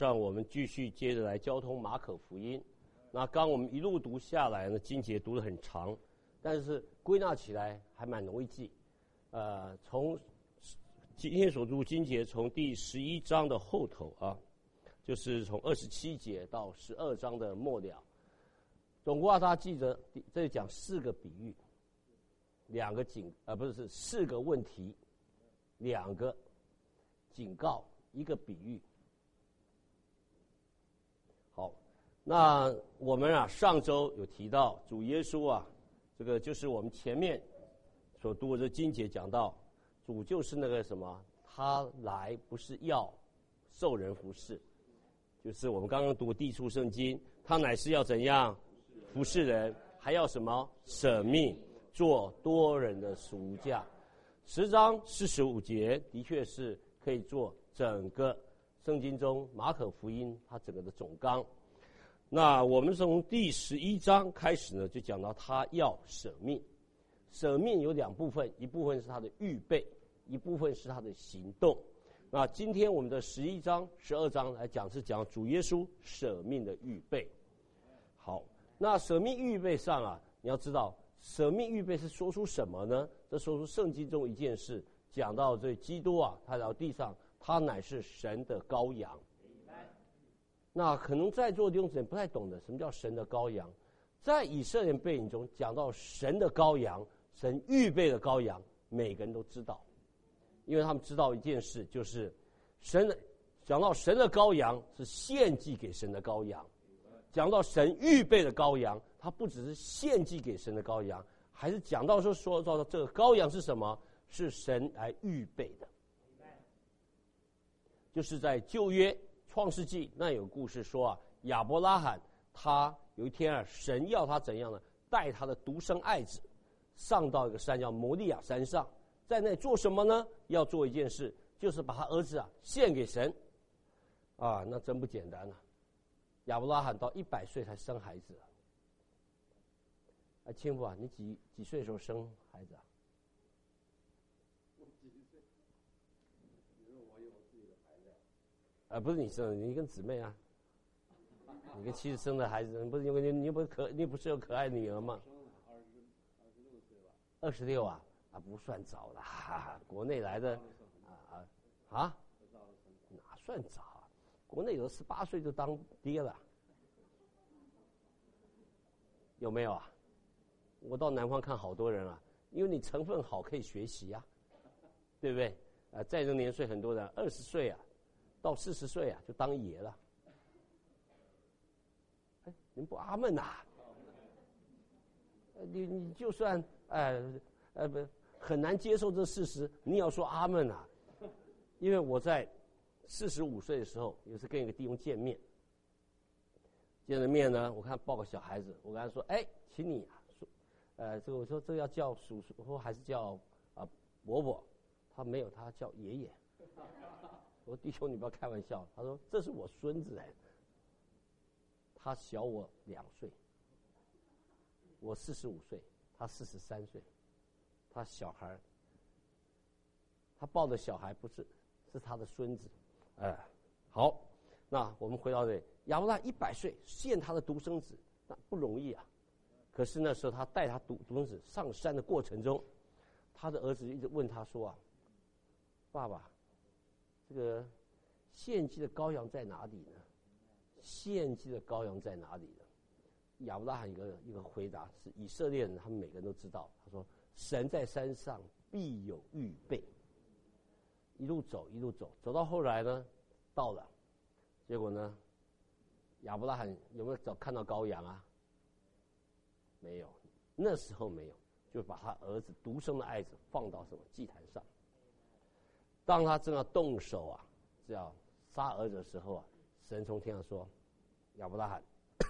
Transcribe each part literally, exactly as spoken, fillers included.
让我们继续接着来交通马可福音。那刚我们一路读下来呢，经节读得很长，但是归纳起来还蛮容易记。呃，从今天所读经节，从第十一章的后头啊，就是从二十七节到十二章的末了，总括他记着，这里讲四个比喻，两个警啊不是是四个问题，两个警告，一个比喻。好，那我们啊上周有提到主耶稣啊，这个就是我们前面所读的这经节讲到，主就是那个什么，他来不是要受人服侍，就是我们刚刚读地处圣经，他乃是要怎样服侍人，还要什么舍命做多人的赎价。十章四十五节的确是可以做整个圣经中马可福音它整个的总纲。那我们从第十一章开始呢，就讲到他要舍命。舍命有两部分，一部分是他的预备，一部分是他的行动。那今天我们的十一章、十二章来讲是讲主耶稣舍命的预备。好，那舍命预备上啊，你要知道舍命预备是说出什么呢？这说出圣经中一件事，讲到这基督啊，他来到地上，他乃是神的羔羊。那可能在座的弟兄姊妹不太懂得什么叫神的羔羊。在以色列背景中讲到神的羔羊，神预备的羔羊，每个人都知道，因为他们知道一件事，就是神的讲到神的羔羊是献祭给神的羔羊，讲到神预备的羔羊，它不只是献祭给神的羔羊，还是讲到说说到这个羔羊是什么？是神来预备的。就是在旧约创世纪那有故事说啊，亚伯拉罕他有一天啊，神要他怎样呢？带他的独生爱子上到一个山叫摩利亚山上，在那做什么呢？要做一件事，就是把他儿子啊献给神。啊，那真不简单啊！亚伯拉罕到一百岁才生孩子。哎，亲父啊，你几几岁的时候生孩子啊？ 我几岁？因为我有自己的孩子。 啊，不是你生的，你跟姊妹啊。你跟妻子生的孩子，不是因为你你不是可你不是有可爱女儿吗？ 生了二十二十六岁吧。 二十六啊，啊不算早了，哈哈，国内来的啊啊啊，哪算早啊？国内有十八岁就当爹了，有没有啊？我到南方看好多人啊，因为你成分好可以学习啊，对不对？啊，在这年岁很多人二十岁啊，到四十岁啊就当爷了。哎，你们不阿闷呐、啊？你你就算哎呃不很难接受这事实，你也要说阿闷啊。因为我在四十五岁的时候，有一次跟一个弟兄见面，见了面呢，我看抱个小孩子，我跟他说：“哎，请你啊，呃，这个我说这个要叫叔叔或还是叫啊伯伯？”他没有，他叫爷爷。我说：“弟兄，你不要开玩笑。”他说：“这是我孙子哎。”他小我两岁，我四十五岁，他四十三岁，他小孩，他抱的小孩不是，是他的孙子，哎、呃，好，那我们回到这里，亚伯拉罕一百岁献他的独生子，那不容易啊。可是那时候他带他独独生子上山的过程中，他的儿子一直问他说啊，爸爸，这个献祭的羔羊在哪里呢？献祭的羔羊在哪里呢？亚伯拉罕一个一个回答是以色列人，他们每个人都知道。他说：“神在山上必有预备。”一路走，一路走，走到后来呢，到了，结果呢，亚伯拉罕有没有找看到羔羊啊？没有，那时候没有，就把他儿子独生的爱子放到什么祭坛上。当他正要动手啊，是要杀儿子的时候啊。神从天上说：“亚伯拉罕，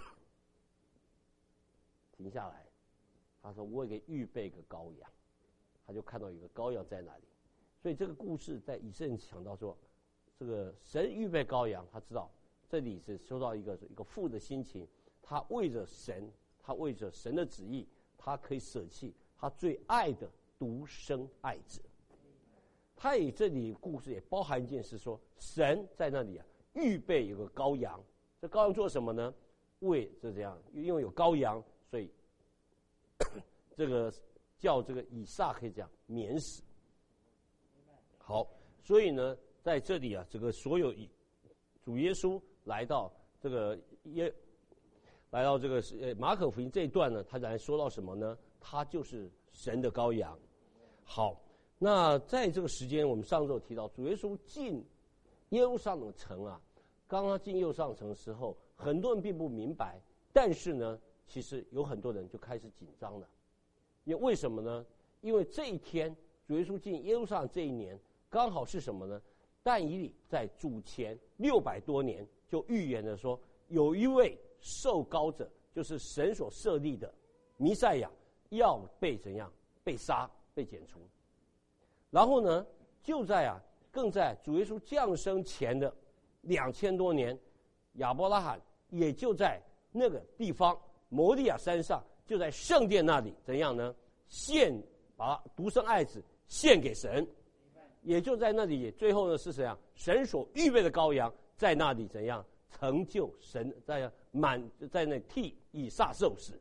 停下来。”他说：“我给预备个羔羊。”他就看到有个羔羊在那里。所以这个故事在以色列讲到说，这个神预备羔羊，他知道这里是说到一个一个父的心情，他为着神，他为着神的旨意，他可以舍弃他最爱的独生爱子。他以这里故事也包含一件事说，神在那里啊。 预备有个羔羊。这羔羊做什么呢？为这这样，因为有羔羊，所以这个叫这个以撒可以讲免死。好，所以呢，在这里啊，这个所有主耶稣来到这个耶，来到这个呃马可福音这一段呢，他来说到什么呢？他就是神的羔羊。好，那在这个时间，我们上周提到主耶稣进耶路撒冷城啊，刚刚进耶路撒冷城的时候，很多人并不明白，但是呢，其实有很多人就开始紧张了。因为为什么呢？因为这一天主耶稣进耶路撒冷这一年，刚好是什么呢？但以理在主前六百多年就预言了说，有一位受膏者，就是神所设立的弥赛亚，要被怎样被杀、被剪除。然后呢，就在啊，更在主耶稣降生前的两千多年，亚伯拉罕也就在那个地方摩利亚山上，就在圣殿那里怎样呢？献把独生爱子献给神。也就在那里，最后呢是怎样？神所预备的羔羊在那里怎样成就神在满在那替以撒受死。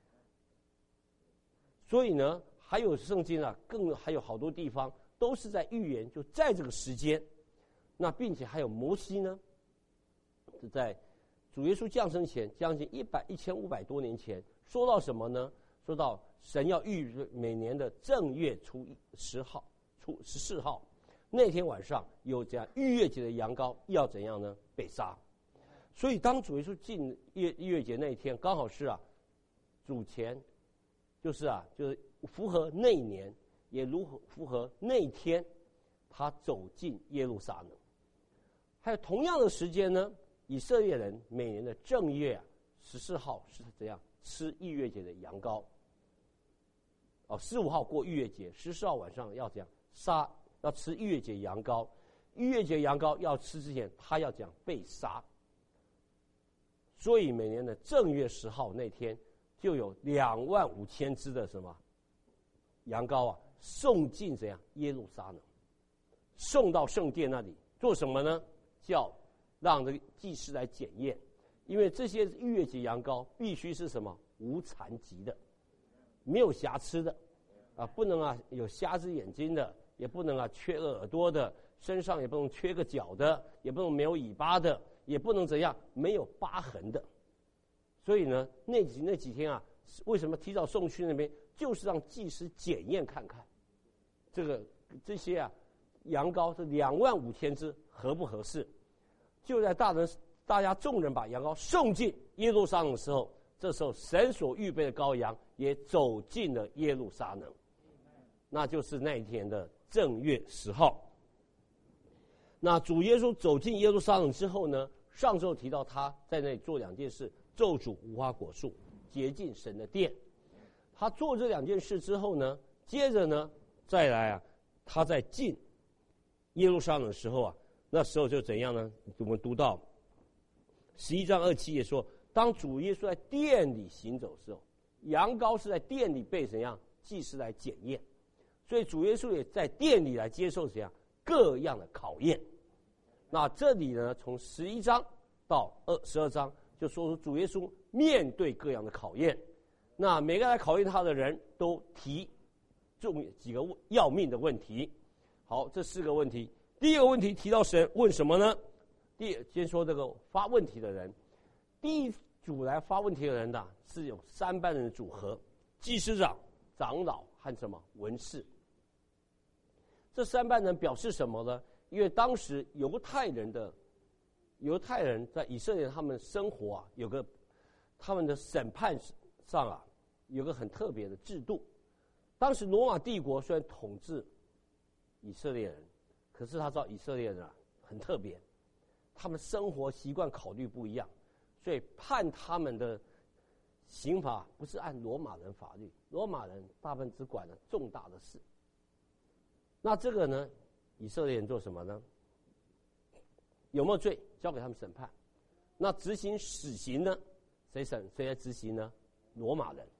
所以呢，还有圣经啊，更还有好多地方都是在预言，就在这个时间。那并且还有摩西呢，是在主耶稣降生前将近一百一千五百多年前，说到什么呢？说到神要预每年的正月初十号、初十四号。那天晚上有这样逾越节的羊羔要怎样呢？被杀。所以当主耶稣进逾逾越节那一天，刚好是啊，主前，就是啊，就是符合那一年，也如符合那一天，他走进耶路撒冷。还有同样的时间呢，以色列人每年的正月啊十四号是怎样吃逾越节的羊羔。哦，十五号过逾越节，十四号晚上要怎样杀？要吃逾越节羊羔，逾越节羊羔要吃之前，他要讲被杀。所以每年的正月十号那天，就有两万五千只的什么羊羔啊，送进怎样耶路撒冷，送到圣殿那里做什么呢？叫让这个祭司来检验，因为这些逾越节羊羔必须是什么无残疾的，没有瑕疵的，啊，不能啊有瞎子眼睛的。也不能啊缺个耳朵的，身上也不能缺个角的，也不能没有尾巴的，也不能怎样没有疤痕的。所以呢，那几那几天啊，为什么提早送去那边，就是让祭司检验看看，这个这些啊羊羔这两万五千只合不合适？就在大人大家众人把羊羔送进耶路撒冷的时候，这时候神所预备的羔羊也走进了耶路撒冷，那就是那一天的正月十号。那主耶稣走进耶路撒冷之后呢，上周提到他在那里做两件事：咒诅无花果树，洁净神的殿。他做这两件事之后呢，接着呢再来啊，他在进耶路撒冷的时候啊，那时候就怎样呢？我们读到十一章二七也说，当主耶稣在殿里行走的时候，羊羔是在殿里被怎样祭司来检验。所以主耶稣也在殿里来接受怎样各样的考验。那这里呢，从十一章到二十二章，就说出主耶稣面对各样的考验。那每个来考验他的人都提重几个要命的问题。好，这四个问题。第一个问题提到神问什么呢？第先说这个发问题的人，第一组来发问题的人呢，是有三班人的组合：祭司长、长老和什么文士。这三班人表示什么呢？因为当时犹太人的犹太人在以色列他们生活啊，有个他们的审判上啊，有个很特别的制度。当时罗马帝国虽然统治以色列人，可是他知道以色列人啊很特别，他们生活习惯考虑不一样，所以判他们的刑罚不是按罗马人法律，罗马人大部分只管了重大的事。那这个呢，以色列人做什么呢？有没有罪，交给他们审判。那执行死刑呢？谁审谁来执行呢？罗马人。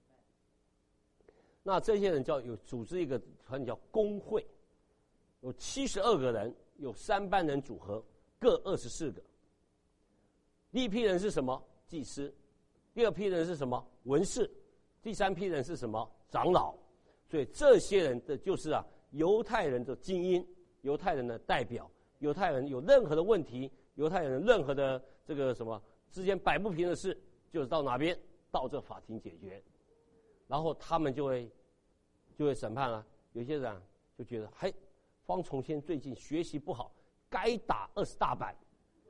那这些人叫有组织一个团体叫公会，有七十二个人，有三班人组合， 各二十四个。第一批人是什么？祭司。第二批人是什么？文士。第三批人是什么？长老。所以这些人的就是啊，犹太人的精英，犹太人的代表。犹太人有任何的问题，犹太人任何的这个什么之间摆不平的事，就是到哪边？到这法庭解决。然后他们就会就会审判了。有些人、啊、就觉得，嘿，方崇先最近学习不好，该打二十大板。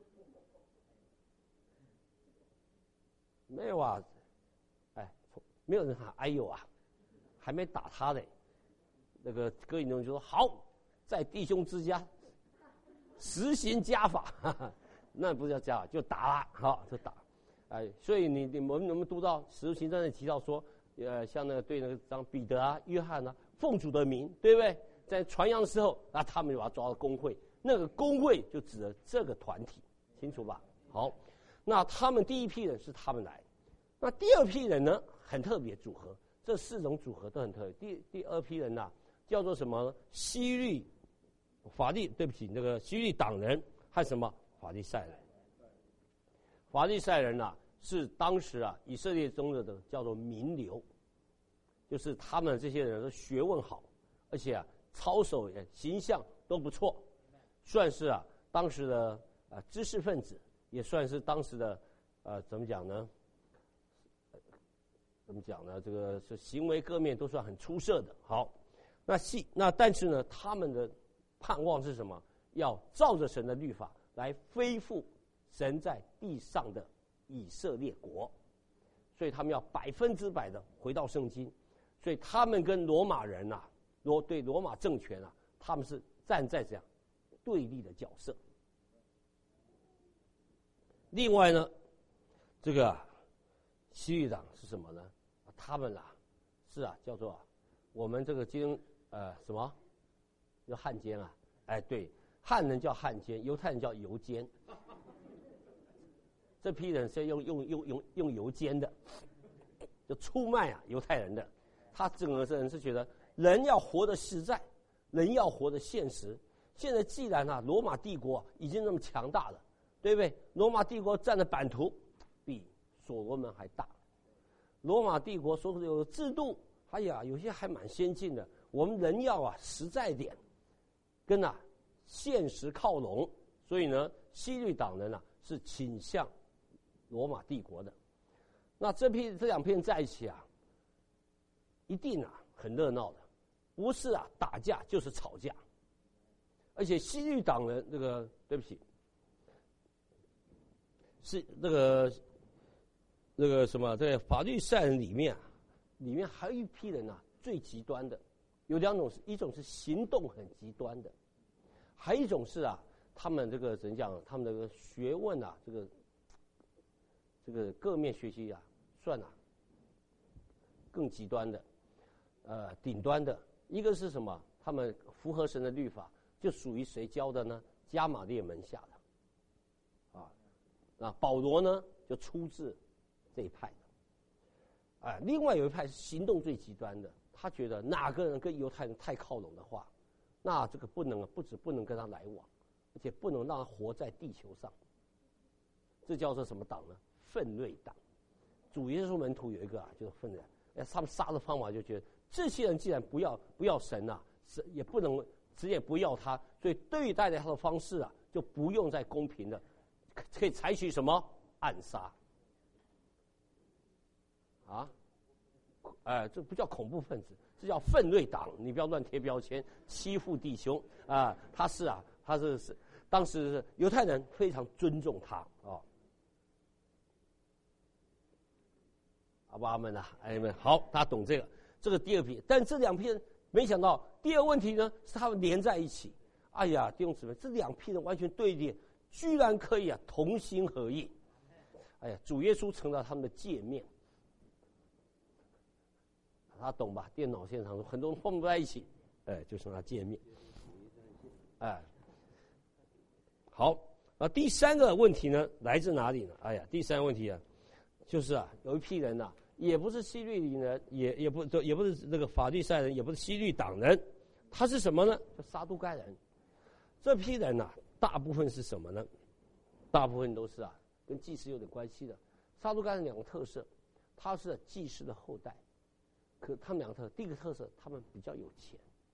没有啊，哎，没有人喊哎呦啊，还没打他嘞。那个哥林多人就说好，在弟兄之家实行家法，哈哈，那不叫家法，就打了，好就打。哎，所以你你们能不能读到使徒行传那提到说，呃，像那个对那个张彼得啊、约翰啊，奉主的名，对不对？在传扬的时候，那他们就把他抓到公会，那个公会就指的这个团体，清楚吧？好。那他们第一批人是他们来，那第二批人呢很特别组合，这四种组合都很特别。第第二批人呐、啊、叫做什么？希律法利，对不起，那个希律党人和什么法利赛人。法利赛人呐、啊、是当时啊以色列中的的叫做名流，就是他们这些人的学问好，而且啊操守也形象都不错，算是啊当时的啊、呃、知识分子。也算是当时的，呃，怎么讲呢？怎么讲呢？这个是行为各面都算很出色的。好，那系那但是呢，他们的盼望是什么？要照着神的律法来恢复神在地上的以色列国，所以他们要百分之百的回到圣经。所以他们跟罗马人呐、啊，罗对罗马政权啊，他们是站在这样对立的角色。另外呢，这个希律党是什么呢？他们啊，是啊，叫做、啊、我们这个今呃什么叫汉奸啊？哎，对，汉人叫汉奸，犹太人叫犹奸。这批人是用用用用用犹奸的，就出卖啊犹太人的。他整个人是觉得人要活得实在，人要活得现实。现在既然啊罗马帝国已经那么强大了。对不对？罗马帝国占的版图比所罗门还大。罗马帝国所有的制度，哎呀，有些还蛮先进的。我们人要啊实在点，跟啊现实靠拢。所以呢，希律党人啊是倾向罗马帝国的。那这批这两批人在一起啊，一定啊很热闹的，不是啊打架就是吵架。而且希律党人这个，对不起。是那个那个什么，在法律赛人里面啊，里面还有一批人啊，最极端的，有两种，一种是行动很极端的，还有一种是啊，他们这个怎么讲？他们这个学问啊，这个这个各面学习啊，算啊更极端的，呃，顶端的。一个是什么？他们符合神的律法，就属于谁教的呢？加玛列门下的。啊，保罗呢就出自这一派的，哎，另外有一派是行动最极端的，他觉得哪个人跟犹太人太靠拢的话，那这个不能不止不能跟他来往，而且不能让他活在地球上。这叫做什么党呢？奋锐党。主耶稣门徒有一个啊，就是奋锐，哎，他们杀的方法就觉得这些人既然不要不要神啊，神也不能直接不要他，所以对待他的方式啊，就不用再公平的。可以采取什么暗杀？啊，哎，这不叫恐怖分子，这叫奋锐党。你不要乱贴标签，欺负弟兄啊！他是啊，他是是当时是犹太人非常尊重他啊。阿爸阿们呐，哎们好，大家懂这个。这个第二批，但这两批人没想到，第二个问题呢是他们连在一起。哎呀，弟兄姊妹，这两批人完全对立。居然可以啊同心合意，哎呀，主耶稣成了他们的界面，他懂吧？电脑现场说很多人混不在一起，哎，就成了界面，哎，好，那第三个问题呢，来自哪里呢？哎呀，第三个问题啊，就是啊，有一批人呐、啊，也不是希律人，也也不也不是那个法利赛人，也不是希律党人，他是什么呢？叫撒都该人。这批人呐、啊。大部分是什么呢？ 大部分都是啊跟祭司有点关系的。撒都该人两个特色，他是祭司的后代，可他们两个特色，第一个特色，他们比较有钱，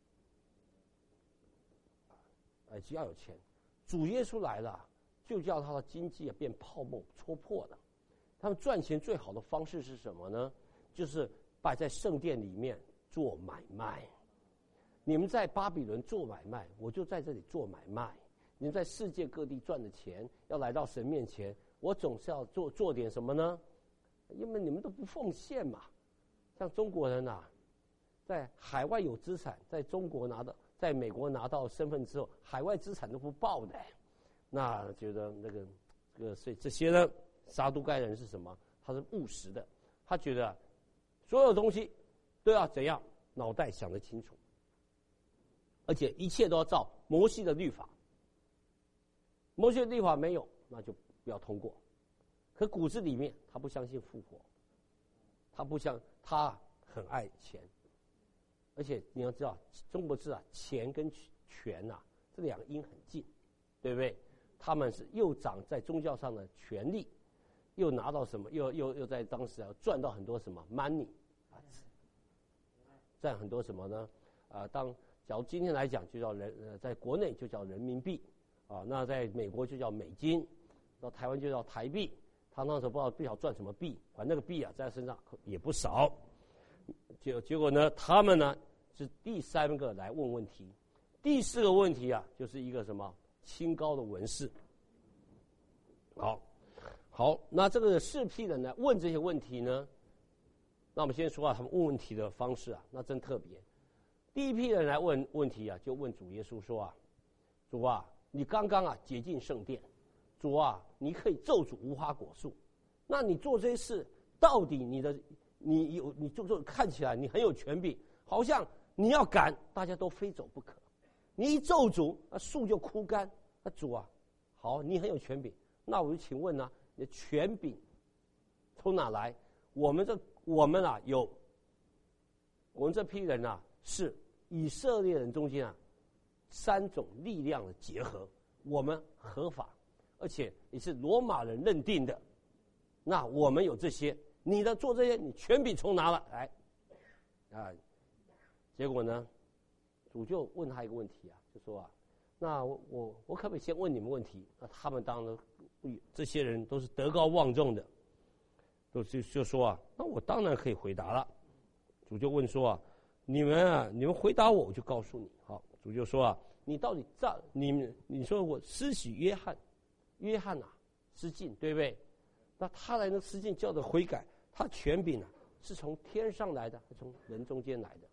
哎，比较有钱。主耶稣来了，就叫他的经济啊变泡沫戳破了。他们赚钱最好的方式是什么呢？就是摆在圣殿里面做买卖。你们在巴比伦做买卖，我就在这里做买卖。你们在世界各地赚的钱，要来到神面前，我总是要做做点什么呢？因为你们都不奉献嘛。像中国人啊，在海外有资产，在中国拿到，在美国拿到身份之后，海外资产都不报的。那觉得那个这个，所以这些呢，撒都该人是什么？他是务实的，他觉得、啊、所有东西都要怎样，脑袋想得清楚，而且一切都要照摩西的律法。摩西的律法没有，那就不要通过。可骨子里面他不相信复活，他不相，他很爱钱，而且你要知道，中国字啊，钱跟权啊，这两个音很近，对不对？他们是又长在宗教上的权利，又拿到什么，又又又在当时啊赚到很多什么 money 啊，赚很多什么呢？啊，当假如今天来讲，就叫人呃，在国内就叫人民币。啊，那在美国就叫美金，到台湾就叫台币。他那时候不知道不晓得赚什么币，反正那个币啊在他身上也不少。结结果呢，他们呢是第三个来问问题，第四个问题啊就是一个什么清高的文士。好，好，那这个四批人呢问这些问题呢，那我们先说啊，他们问问题的方式啊，那真特别。第一批人来问问题啊，就问主耶稣说啊，主啊。你刚刚啊洁净圣殿，主啊，你可以咒诅无花果树，那你做这些事，到底你的你有你就做看起来你很有权柄，好像你要赶大家都非走不可，你一咒诅，那树就枯干。那主啊，好，你很有权柄，那我就请问呢、啊，你的权柄从哪来？我们这我们啊有，我们这批人啊是以色列人中间啊。三种力量的结合，我们合法，而且也是罗马人认定的。那我们有这些，你的做这些，你权柄从哪来？啊，结果呢，主就问他一个问题啊，就说啊，那我我我可不可以先问你们问题？那他们当然，这些人都是德高望重的，都就就说啊，那我当然可以回答了。主就问说啊，你们啊，你们回答我，我就告诉你。好。主就说啊，你到底照你你说我施洗约翰，约翰啊失禁，对不对？那他来那失禁叫做悔改，他权柄啊是从天上来的，还是从人中间来的？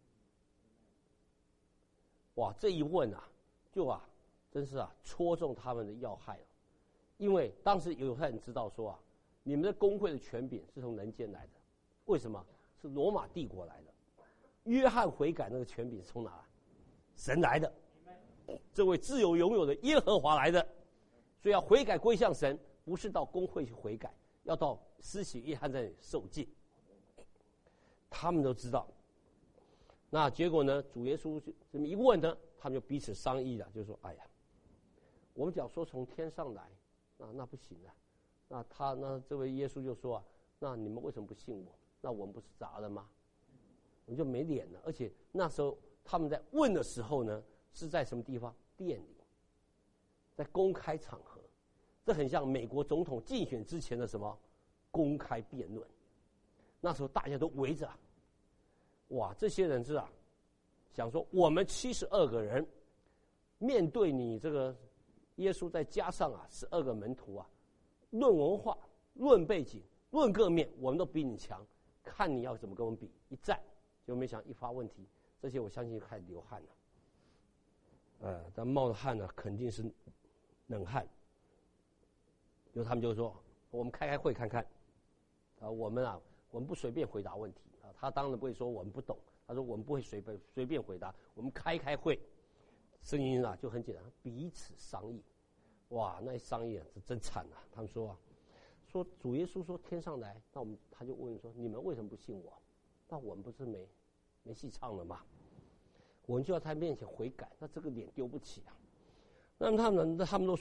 哇，这一问啊，就啊，真是啊戳中他们的要害了。因为当时犹太人知道说啊，你们的公会的权柄是从人间来的，为什么？是罗马帝国来的。约翰悔改那个权柄是从哪来？神来的，这位自由拥有的耶和华来的，所以要悔改归向神，不是到公会去悔改，要到施洗约翰在那里受浸。他们都知道，那结果呢？主耶稣就这么一问呢，他们就彼此商议了，就说：“哎呀，我们讲说从天上来，那那不行啊。那他那这位耶稣就说啊，那你们为什么不信我？那我们不是砸了吗？我们就没脸了。而且那时候。”他们在问的时候呢，是在什么地方？店里，在公开场合，这很像美国总统竞选之前的什么公开辩论。那时候大家都围着、啊，哇，这些人是啊，想说我们七十二个人面对你这个耶稣，再加上啊十二个门徒啊，论文化、论背景、论各面，我们都比你强，看你要怎么跟我们比。一战就没想一发问题。这些我相信开始流汗了，呃，但冒的汗呢肯定是冷汗。就他们就说，我们开开会看看，啊，我们啊，我们不随便回答问题啊。他当然不会说我们不懂，他说我们不会随便随便回答，我们开开会。声音啊就很简单，彼此商议。哇，那一商议啊，是真惨啊！他们说啊，说主耶稣说天上来，那我们他就问说，你们为什么不信我？那我们不是没。没戏唱了嘛，我们就要在他面前悔改，那这个脸丢不起啊。那么他们他们都说，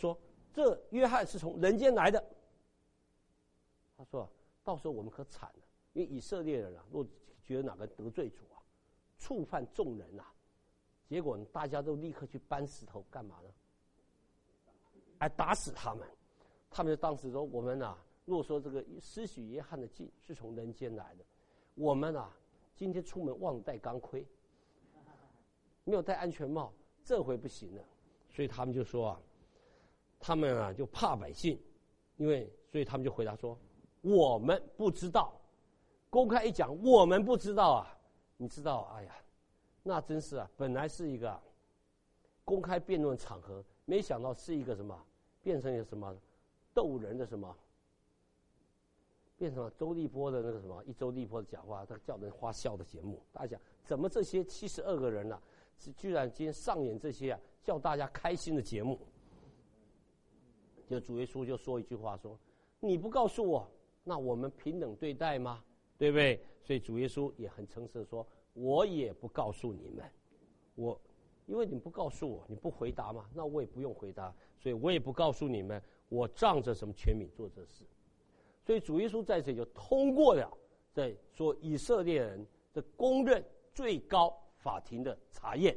这约翰是从人间来的。他说、啊、到时候我们可惨了，因为以色列人啊，若觉得哪个得罪主啊，触犯众人啊，结果大家都立刻去搬石头干嘛呢？来打死他们。他们当时说，我们啊，若说这个施洗约翰的镜是从人间来的，我们啊今天出门忘了带钢盔，没有戴安全帽，这回不行了。所以他们就说啊，他们啊就怕百姓，因为所以他们就回答说，我们不知道。公开一讲，我们不知道啊，你知道，哎呀，那真是啊，本来是一个、啊、公开辩论场合，没想到是一个什么，变成一个什么逗人的什么，变成了周立波的那个什么一周立波的讲话，他叫人花笑的节目。大家讲，怎么这些七十二个人啊，居然今天上演这些啊叫大家开心的节目？就主耶稣就说一句话说：“你不告诉我，那我们平等对待吗？对不对？”所以主耶稣也很诚实的说：“我也不告诉你们，我因为你不告诉我，你不回答嘛，那我也不用回答，所以我也不告诉你们，我仗着什么权柄做这事。”所以主耶稣在这里就通过了在说以色列人的公认最高法庭的查验。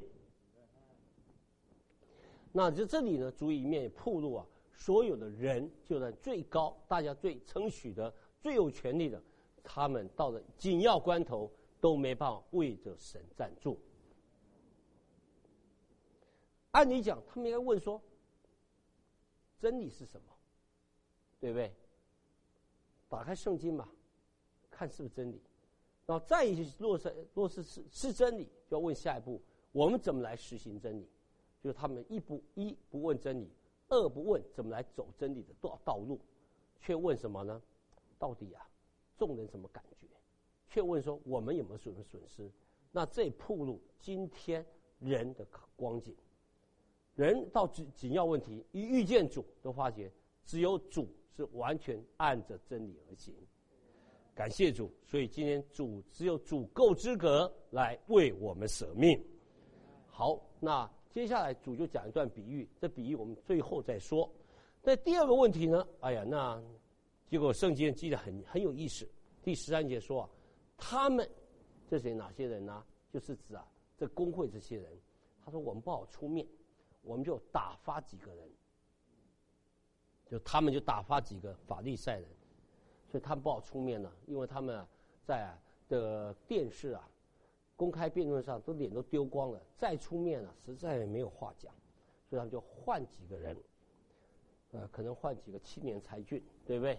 那就这里呢，主里面也暴露啊，所有的人就在最高，大家最称许的、最有权利的，他们到了紧要关头都没办法为着神站住。按理讲，他们应该问说：真理是什么？对不对？打开圣经嘛，看是不是真理。然后再一落实，落实是是真理，就要问下一步：我们怎么来实行真理？就是他们一不一不问真理，二不问怎么来走真理的道道路，却问什么呢？到底啊，众人什么感觉？却问说我们有没有什么损失？那这暴露今天人的光景。人到紧要问题一遇见主，都发觉只有主是完全按着真理而行。感谢主，所以今天主只有主够资格来为我们舍命。好，那接下来主就讲一段比喻，这比喻我们最后再说。那第二个问题呢？哎呀，那结果圣经记得很很有意思。第十三节说啊，他们这些哪些人呢？就是指啊，这公会这些人。他说我们不好出面，我们就打发几个人，就他们就打发几个法利赛人，所以他们不好出面呢，因为他们、啊、在、啊、的电视啊。公开辩论上都脸都丢光了，再出面啊，实在没有话讲，所以他们就换几个人，呃，可能换几个青年才俊，对不对？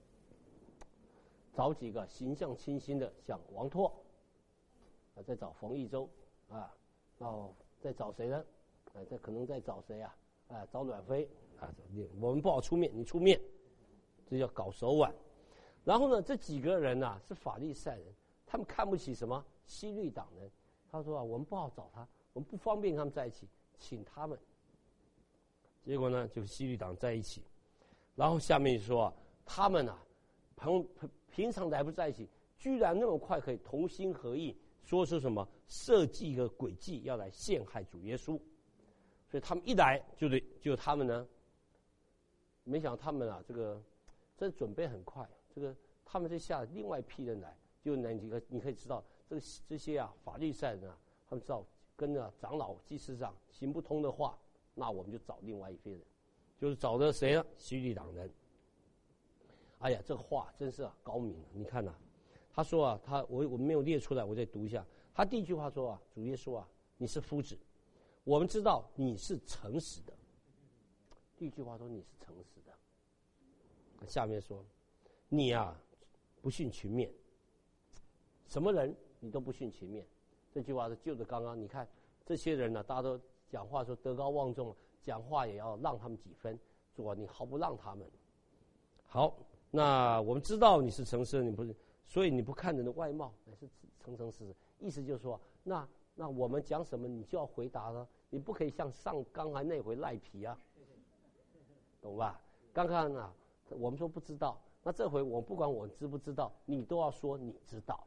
找几个形象清新的，像王拓，啊，再找冯一舟，啊，然后再找谁呢？啊，再可能再找谁啊？啊，找阮飞，啊，我们不好出面，你出面，这叫搞手腕。然后呢，这几个人啊是法利赛人，他们看不起什么？西律党人，他说啊，我们不好找他，我们不方便跟他们在一起，请他们。结果呢，就西律党在一起，然后下面说啊，他们啊，朋平常来不在一起，居然那么快可以同心合意，说是什么设计一个诡计要来陷害主耶稣，所以他们一来就得就他们呢，没想到他们啊，这个这准备很快，这个他们就下另外一批人来，就那几个你可以知道。这这些啊，法利赛人啊，他们知道跟着长老、祭司长行不通的话，那我们就找另外一批人，就是找的谁呢？西律党人。哎呀，这个话真是啊高明。你看呐、啊，他说啊，他我我没有列出来，我再读一下。他第一句话说啊，主耶稣啊，你是夫子，我们知道你是诚实的。第一句话说你是诚实的。下面说，你啊不徇情面，什么人？你都不徇情面，这句话是就着刚刚。你看这些人呢、啊，大家都讲话说德高望重，讲话也要让他们几分，主啊，你毫不让他们。好，那我们知道你是诚实的，你不是，所以你不看人的外貌，乃是诚诚实实。意思就是说，那那我们讲什么，你就要回答了，你不可以像上刚才那回赖皮啊，懂吧？刚刚啊，我们说不知道，那这回我不管我知不知道，你都要说你知道。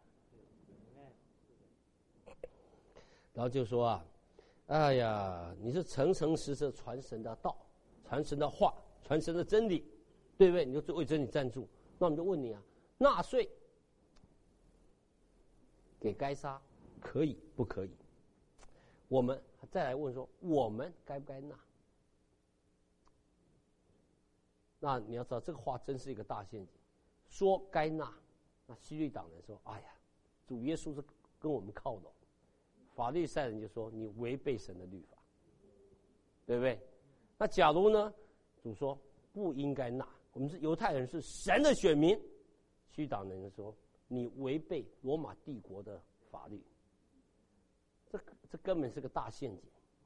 然后就说啊，哎呀，你是诚诚实实传神的道，传神的话， 传神的真理，对不对？你就为真理站住。那我们就问你啊，纳税给该撒可以不可以？我们再来问说，我们该不该纳？那你要知道，这个话真是一个大陷阱。说该纳，那希律党人说：“哎呀，主耶稣是跟我们靠拢。”法利赛人就说：“你违背神的律法，对不对？”那假如呢？主说不应该纳，我们是犹太人，是神的选民。希律党人说：“你违背罗马帝国的法律。”这这根本是个大陷阱。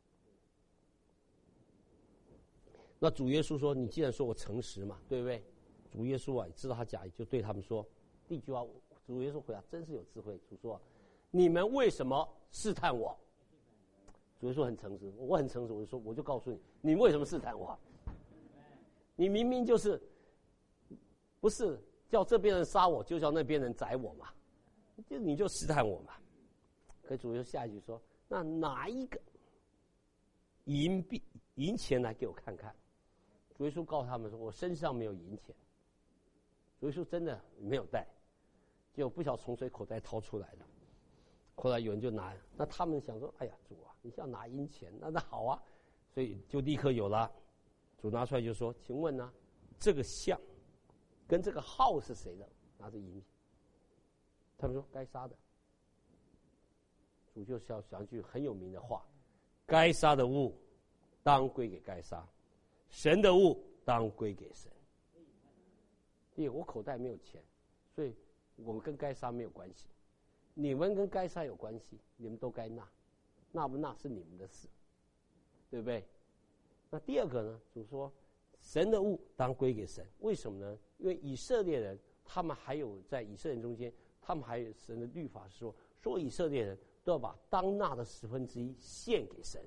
那主耶稣说：“你既然说我诚实嘛，对不对？”主耶稣啊，知道他假意，就对他们说第一句话。主耶稣回答真是有智慧。主说：“你们为什么试探我？”主耶稣很诚实，我很诚实，我就说，我就告诉你，你为什么试探我？你明明就是不是叫这边人杀我，就叫那边人宰我嘛，就你就试探我嘛。可主耶稣下一句说：“那哪一个银币银钱来给我看看？”主耶稣告诉他们说：“我身上没有银钱。”主耶稣真的没有带，结果不晓得从谁口袋掏出来的。后来有人就拿，那他们想说：“哎呀，主啊，你是要拿银钱，那那好啊。”所以就立刻有了。主拿出来就说：“请问呢，这个像跟这个号是谁的？拿着银钱。”他们说：“该杀的。”主就想讲一句很有名的话：“该杀的物，当归给该杀；神的物，当归给神。”第一，我口袋没有钱，所以我们跟该杀没有关系。你们跟该杀有关系，你们都该纳，纳不纳是你们的事，对不对？那第二个呢，主说神的物当归给神，为什么呢？因为以色列人他们还有在以色列人中间，他们还有神的律法是说，说以色列人都要把当纳的十分之一献给神。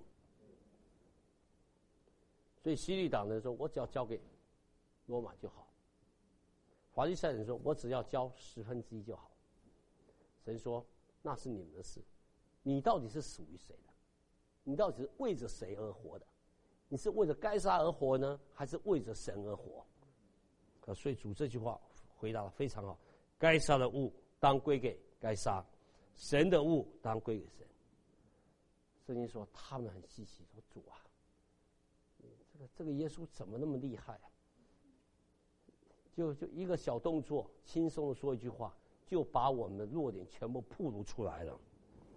所以希律党人说，我只要交给罗马就好。法利赛人说，我只要交十分之一就好。神说，那是你们的事，你到底是属于谁的？你到底是为着谁而活的？你是为着该杀而活呢，还是为着神而活？啊，所以主这句话回答得非常好：该杀的物当归给该杀，神的物当归给神。圣经说他们很稀奇，说主啊，这个这个耶稣怎么那么厉害啊？就就一个小动作，轻松的说一句话，就把我们的弱点全部暴露出来了。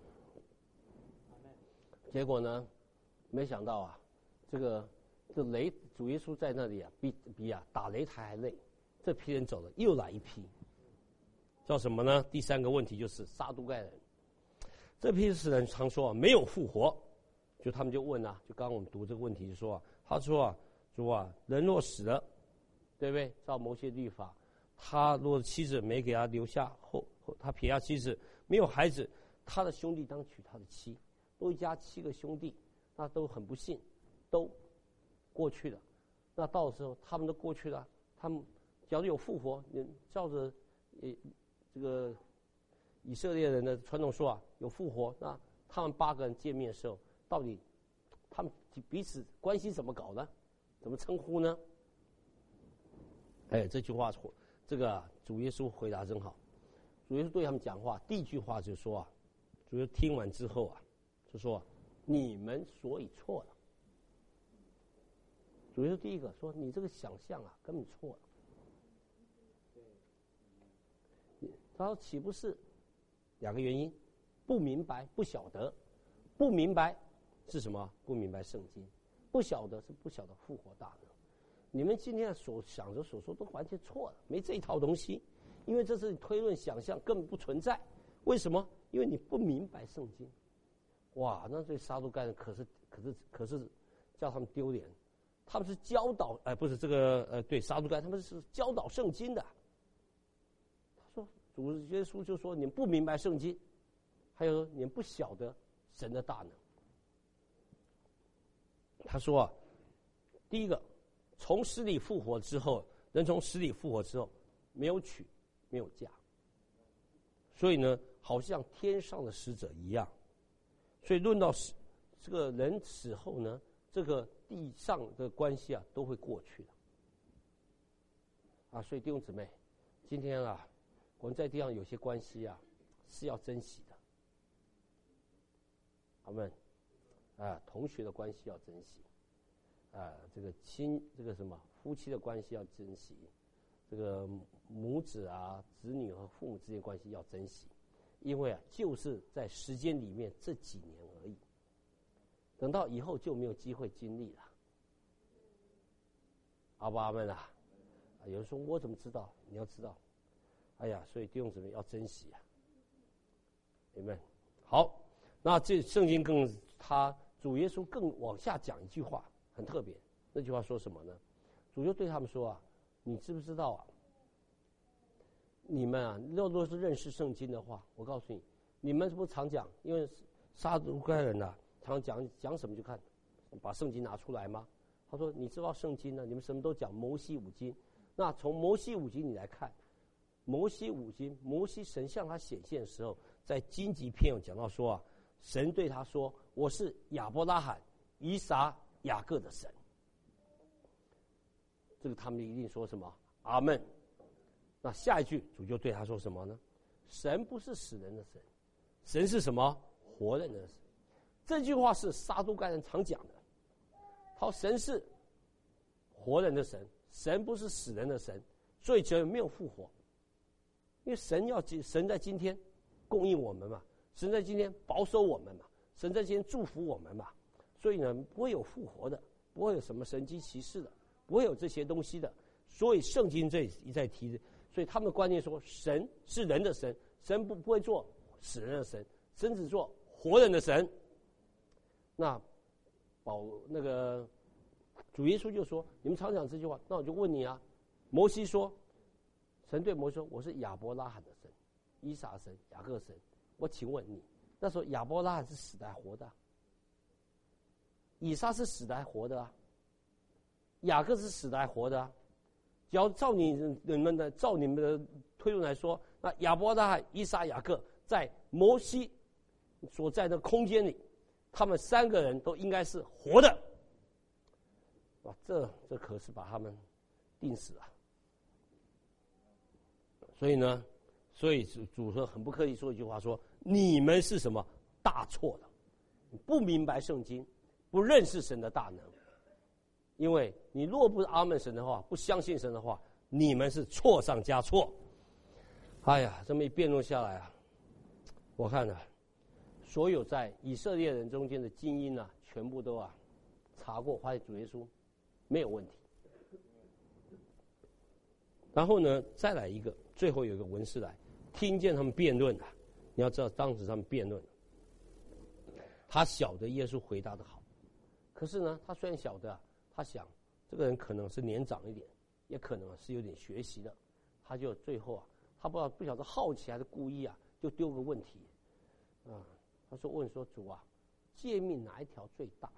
结果呢，没想到啊，这个这雷主耶稣在那里啊，比比啊打擂台还累。这批人走了，又来一批，叫什么呢？第三个问题就是撒都该人。这批人常说啊，没有复活，就他们就问啊，就刚刚我们读这个问题就说啊，他说啊，主啊，人若死了，对不对？照某些律法，他若妻子没给他留下后，他撇下妻子，没有孩子，他的兄弟当娶他的妻。都一家七个兄弟，那都很不幸，都过去了。那到时候他们都过去了，他们假如有复活，你照着呃这个以色列人的传统说啊，有复活，那他们八个人见面的时候，到底他们彼此关系怎么搞呢？怎么称呼呢？哎，这句话，这个、啊、主耶稣回答真好。主耶稣对他们讲话，第一句话就说啊，主耶稣听完之后啊，就说你们所以错了。主耶稣第一个说，你这个想象啊，根本错了。他说岂不是两个原因？不明白，不晓得。不明白是什么？不明白圣经。不晓得是不晓得复活大能。你们今天所想的所说都完全错了，没这一套东西，因为这是推论想象根本不存在。为什么？因为你不明白圣经。哇，那对撒都该人可是可是可是叫他们丢脸。他们是教导，哎、呃，不是这个呃，对撒都该，他们是教导圣经的。他说，主耶稣就说你们不明白圣经，还有你们不晓得神的大能。他说啊，第一个，从死里复活之后，人从死里复活之后，没有娶，没有嫁，所以呢，好像天上的使者一样。所以论到死，这个人死后呢，这个地上的关系啊，都会过去的。 啊，所以弟兄姊妹，今天啊，我们在地上有些关系啊，是要珍惜的。阿们，啊，同学的关系要珍惜，啊，这个亲，这个什么夫妻的关系要珍惜，这个母子啊、子女和父母之间关系要珍惜，因为啊，就是在时间里面这几年而已，等到以后就没有机会经历了。阿爸阿们啊，有人说我怎么知道？你要知道，哎呀，所以弟兄姊妹要珍惜啊，明白？好，那这圣经更他主耶稣更往下讲一句话，很特别。那句话说什么呢？主就对他们说啊，你知不知道啊？你们啊，若若是认识圣经的话，我告诉你，你们不常讲，因为撒都该人啊，常讲讲什么就看，把圣经拿出来吗？他说：“你知道圣经呢？你们什么都讲摩西五经。那从摩西五经你来看，摩西五经，摩西神向他显现的时候，在荆棘篇有讲到说啊，神对他说：‘我是亚伯拉罕、以撒、雅各的神。’这个他们一定说什么？阿们。那下一句主就对他说什么呢？神不是死人的神，神是什么？活人的神。这句话是撒都该人常讲的。他说神是活人的神，神不是死人的神，所以就没有复活。因为神要神在今天供应我们嘛，神在今天保守我们嘛，神在今天祝福我们嘛，所以呢不会有复活的，不会有什么神迹奇事的，不会有这些东西的。所以圣经这一再提，所以他们的观念说神是人的神，神不不会做死人的神，神只做活人的神。那保那个主耶稣就说：“你们常讲这句话，那我就问你啊。”摩西说：“神对摩西说，我是亚伯拉罕的神，以撒的神，雅各的神。我请问你，那时候亚伯拉罕是死的还活的、啊？以撒是死的还活的啊？雅各是死的还活的啊？只要照你你们的照你们的推论来说，那亚伯拉罕、以撒、雅各在摩西所在的空间里，他们三个人都应该是活的。哇，这这可是把他们定死了。所以呢，所以主说很不客气说一句话说：你们是什么？大错了，不明白圣经，不认识神的大能。因为你若不是阿们神的话，不相信神的话，你们是错上加错。哎呀，这么一辩论下来啊，我看啊，所有在以色列人中间的精英啊，全部都啊查过，发现主耶稣没有问题。然后呢，再来一个，最后有一个文士来听见他们辩论啊，你要知道当时他们辩论，他晓得耶稣回答的好，可是呢，他虽然晓得啊，他想这个人可能是年长一点，也可能是有点学习的，他就最后啊，他不知道不晓得好奇还是故意啊，就丢个问题啊，他说问说主啊，诫命哪一条最大？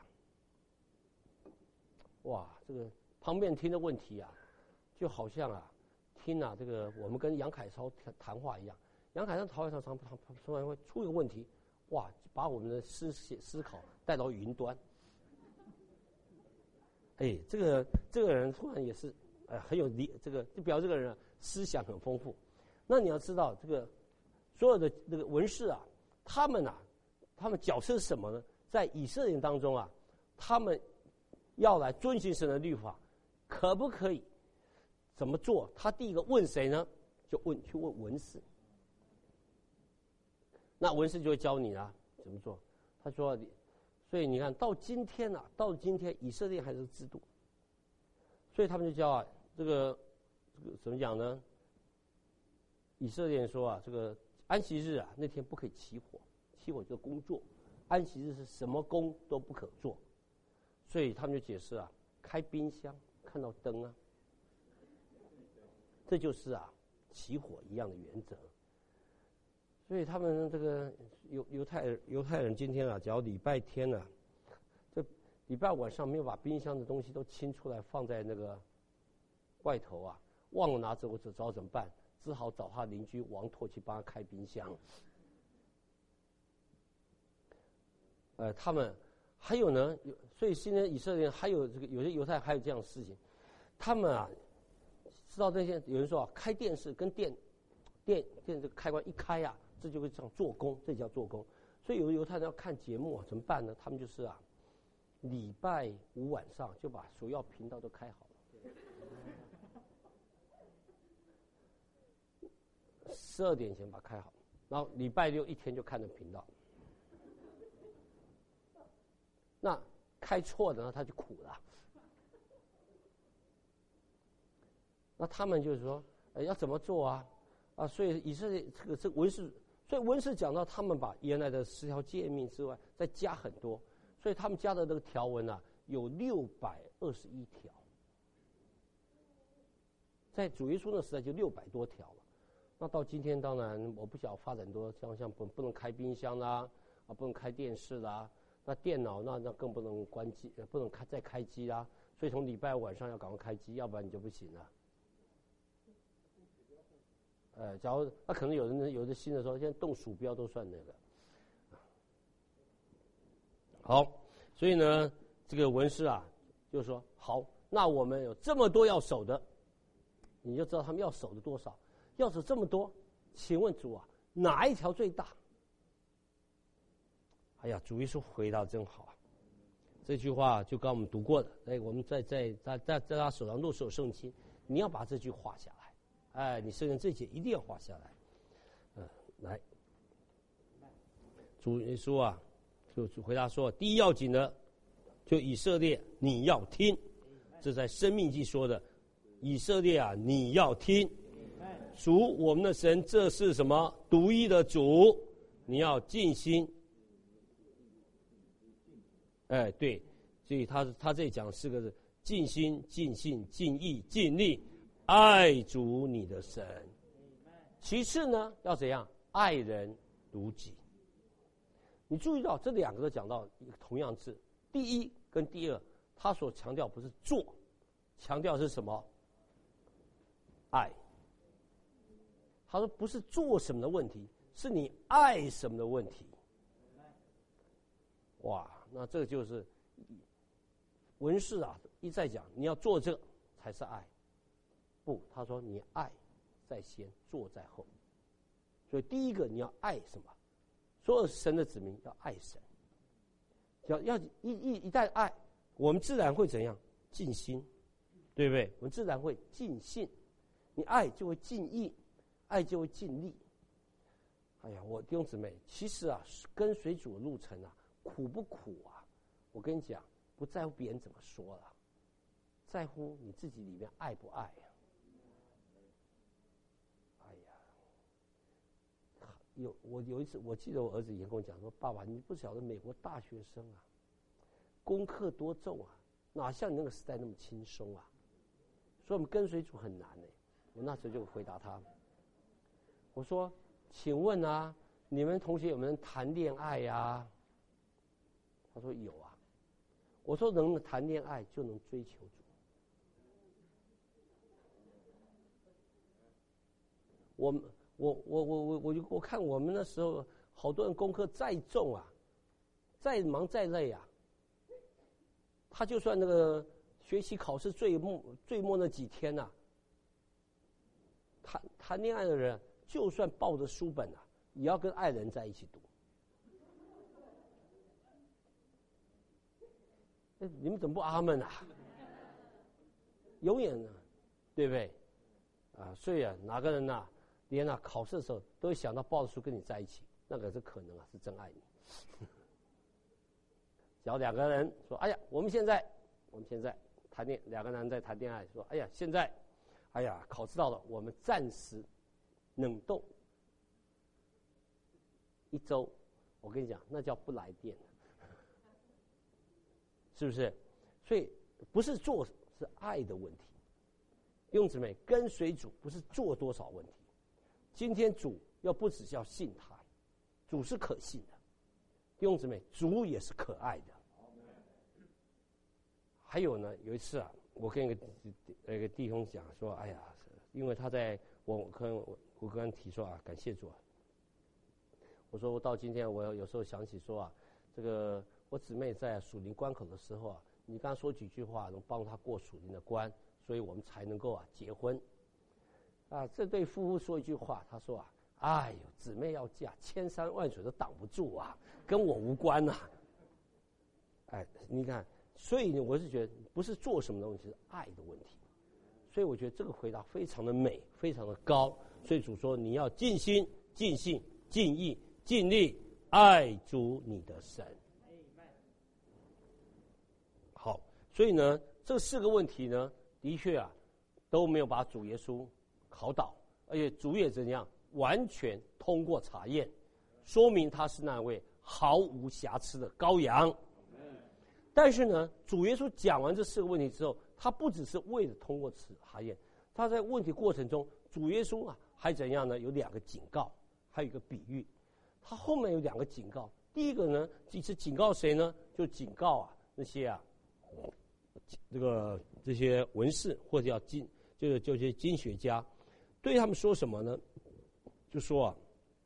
哇，这个旁边听的问题啊，就好像啊，听啊这个我们跟杨凯超谈话一样，杨凯超谈话常常常突然会出一个问题，哇，把我们的思思考带到云端。哎，这个这个人突然也是，呃，很有理，这个就表示这个人、啊、思想很丰富。那你要知道，这个所有的这个文士啊，他们啊，他们角色是什么呢？在以色列人当中啊，他们要来遵循神的律法，可不可以？怎么做？他第一个问谁呢？就问去问文士。那文士就会教你啊，怎么做？他说。所以你看到今天啊，到今天以色列还是制度，所以他们就教啊，这个这个怎么讲呢？以色列人说啊，这个安息日啊那天不可以起火，起火就是工作，安息日是什么工都不可做，所以他们就解释啊，开冰箱看到灯啊，这就是啊起火一样的原则。所以他们这个犹犹太人犹太人今天啊，只要礼拜天啊，这礼拜晚上没有把冰箱的东西都清出来放在那个外头啊，忘了拿走，我只知道怎么办，只好找他邻居王拓去帮他开冰箱。呃，他们还有呢，所以现在以色列人还有这个有些犹太还有这样的事情，他们啊知道这些有人说啊，开电视跟电电电这个开关一开啊，这就会这样做工，这叫做工。所以有犹太人要看节目啊，怎么办呢？他们就是啊，礼拜五晚上就把所要频道都开好了，十二点前把它开好，然后礼拜六一天就看那频道。那开错的呢，他就苦了。那他们就是说，呃，要怎么做啊？啊，所以以色列这个这文士，所以文士讲到他们把原来的十条诫命之外，再加很多，所以他们加的这个条文啊，有六百二十一条。在主耶稣那时代就六百多条了。那到今天，当然我不晓得发展多，像像不不能开冰箱啦，啊，不能开电视啦。那电脑那那更不能关机，不能开再开机啦。所以从礼拜晚上要赶快开机，要不然你就不行了。呃，假如那可能有人有的新的说，现在动鼠标都算那个。好，所以呢，这个文士啊，就说好，那我们有这么多要守的，你就知道他们要守的多少。要守这么多，请问主啊，哪一条最大？哎呀，主耶稣回答真好啊！这句话就刚我们读过的，哎，我们在在在在在他手上若是有圣经，你要把这句画下来，哎，你圣经这节一定要画下来，嗯、呃，来，主耶稣啊，就回答说，第一要紧的，就以色列你要听，这在申命记说的，以色列啊，你要听，主我们的神，这是什么？独一的主，你要尽心。哎，对，所以他他这里讲四个字：尽心、尽性、尽意、尽力，爱主你的神。其次呢，要怎样？爱人如己。你注意到这两个都讲到一个同样字，第一跟第二，他所强调不是做，强调是什么？爱。他说不是做什么的问题，是你爱什么的问题。哇！那这个就是文士啊，一再讲你要做这个才是爱，不，他说你爱在先，做在后。所以第一个你要爱什么？所有神的子民要爱神，要要一一一旦爱，我们自然会怎样？尽心，对不对？我们自然会尽性，你爱就会尽意，爱就会尽力。哎呀，我弟兄姊妹，其实啊，跟随主的路程啊。苦不苦啊？我跟你讲，不在乎别人怎么说了，在乎你自己里面爱不爱呀、啊？哎呀，有我有一次，我记得我儿子也跟我讲说：“爸爸，你不晓得美国大学生啊，功课多重啊，哪像你那个时代那么轻松啊？所以我们跟随主很难呢、欸。”我那时候就回答他，我说：“请问啊，你们同学有没有人谈恋爱呀、啊？”他说有啊，我说能谈恋爱就能追求主。我我我我我我就我看我们那时候好多人功课再重啊，再忙再累啊，他就算那个学习考试最末最末那几天呐、啊，谈谈恋爱的人就算抱着书本啊，也要跟爱人在一起读。你们怎么不阿门啊？永远呢，对不对？啊，所以啊，哪个人呐、啊，连啊考试的时候都会想到抱着书跟你在一起，那个是可能啊，是真爱你。只要两个人说：“哎呀，我们现在，我们现在谈恋，两个人在谈恋爱，说：哎呀，现在，哎呀，考试到了，我们暂时冷冻一周。”我跟你讲，那叫不来电。是不是？所以不是做，是爱的问题。弟兄姊妹，跟随主不是做多少问题。今天主要不只是要信他，主是可信的。弟兄姊妹，主也是可爱的。还有呢，有一次啊，我跟一个那个弟兄讲说，哎呀，因为他在我跟我我跟他提说啊，感谢主啊。我说我到今天，我有时候想起说啊，这个。我姊妹在属灵关口的时候啊，你刚刚说几句话能帮她过属灵的关，所以我们才能够啊结婚啊，这对夫妇说一句话，他说啊，哎呦，姊妹要嫁，千山万水都挡不住啊，跟我无关呐、啊。哎，你看，所以呢，我是觉得不是做什么东西，是爱的问题。所以我觉得这个回答非常的美，非常的高。所以主说你要尽心、尽性、尽意、尽力爱主你的神。好，所以呢，这四个问题呢，的确啊，都没有把主耶稣考倒，而且主也怎样，完全通过查验，说明他是那位毫无瑕疵的羔羊。但是呢，主耶稣讲完这四个问题之后，他不只是为了通过查验，他在问题过程中，主耶稣啊还怎样呢？有两个警告，还有一个比喻。他后面有两个警告，第一个呢，其实警告谁呢？就警告啊那些啊，这个这些文士或者叫经，就是这些经学家，对他们说什么呢？就说啊，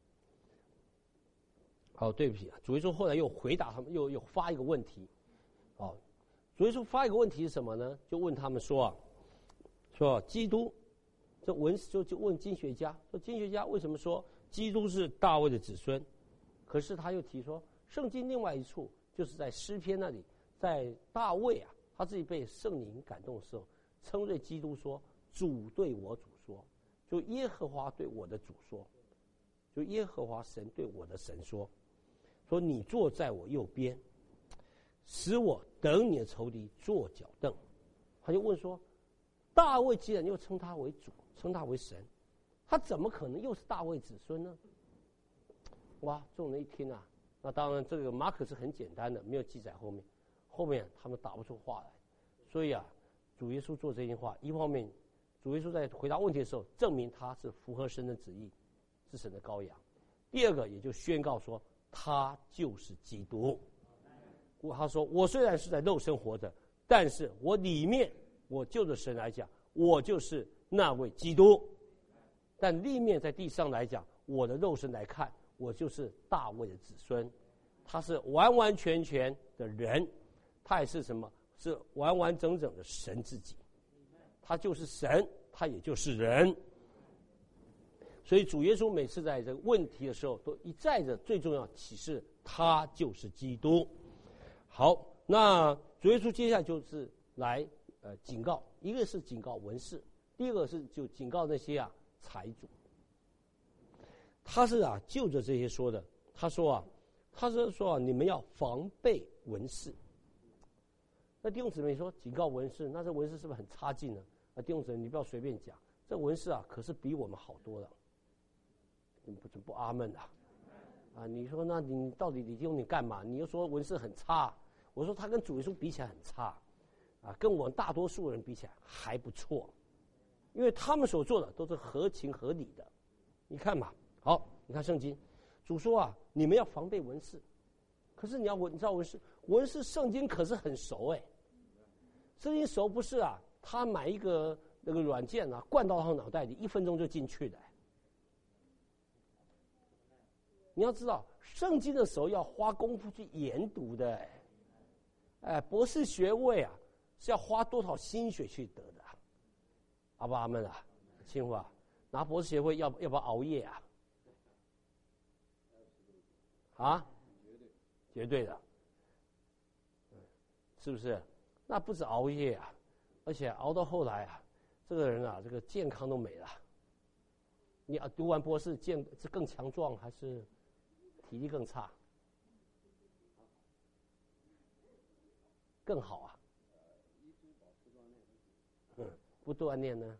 好，对不起，主耶稣后来又回答他们，又又发一个问题。哦，主耶稣发一个问题是什么呢？就问他们说啊，说基督，这文士就就问经学家，说经学家为什么说基督是大卫的子孙？可是他又提说，圣经另外一处就是在诗篇那里，在大卫啊他自己被圣灵感动的时候，称对基督说：“主对我主说，就耶和华对我的主说，就耶和华神对我的神说，说你坐在我右边。”使我等你的仇敌做脚凳。他就问说，大卫既然又称他为主，称他为神，他怎么可能又是大卫子孙呢？哇，众人一听啊，那当然这个马可是很简单的，没有记载后面，后面他们打不出话来。所以啊，主耶稣做这些话，一方面主耶稣在回答问题的时候，证明他是符合神的旨意，是神的羔羊；第二个也就宣告说，他就是基督。他说，我虽然是在肉身活着，但是我里面，我就着神来讲，我就是那位基督。但立面在地上来讲，我的肉身来看，我就是大卫的子孙。他是完完全全的人，他也是什么？是完完整整的神自己。他就是神，他也就是人。所以主耶稣每次在这个问题的时候，都一再的最重要启示，他就是基督。好，那主耶稣接下来就是来呃警告，一个是警告文士，第二个是就警告那些啊财主。他是啊就着这些说的，他说啊，他是说啊，你们要防备文士。那弟兄姊妹说，警告文士，那这文士是不是很差劲呢？啊，弟兄姊妹，你不要随便讲，这文士啊可是比我们好多了。你不不阿们啊？啊，你说那你到底李弟兄你干嘛？你又说文士很差。我说他跟主耶稣比起来很差，啊，跟我们大多数人比起来还不错，因为他们所做的都是合情合理的。你看嘛，好，你看圣经，主说啊，你们要防备文士，可是你要你知道文士，文士圣经可是很熟哎，圣经熟不是啊？他买一个那个软件啊，灌到他脑袋里，一分钟就进去的。你要知道，圣经的时候要花功夫去研读的哎。哎，博士学位啊，是要花多少心血去得的、啊？阿爸阿们啊，清华拿博士学位要要不要熬夜啊？啊，绝对的，是不是？那不止熬夜啊，而且熬到后来啊，这个人啊，这个健康都没了。你啊，读完博士健是更强壮还是体力更差？更好啊，嗯，不锻炼呢？